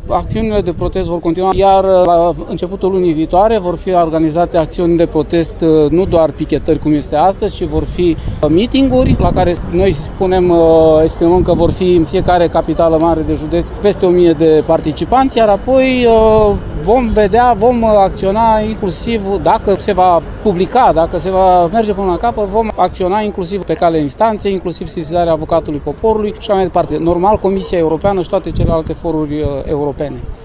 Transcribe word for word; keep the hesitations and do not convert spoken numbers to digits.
Acțiunile de protest vor continua, iar la începutul lunii viitoare vor fi organizate acțiuni de protest, nu doar pichetări cum este astăzi, ci vor fi meeting-uri la care noi spunem, estimăm că vor fi în fiecare capitală mare de județ peste o mie de participanți, iar apoi vom vedea, vom acționa inclusiv, dacă se va publica, dacă se va merge până la capăt, vom acționa inclusiv pe cale instanței, inclusiv sesizarea avocatului poporului și așa mai departe. Normal, Comisia Europeană și toate celelalte foruri europene.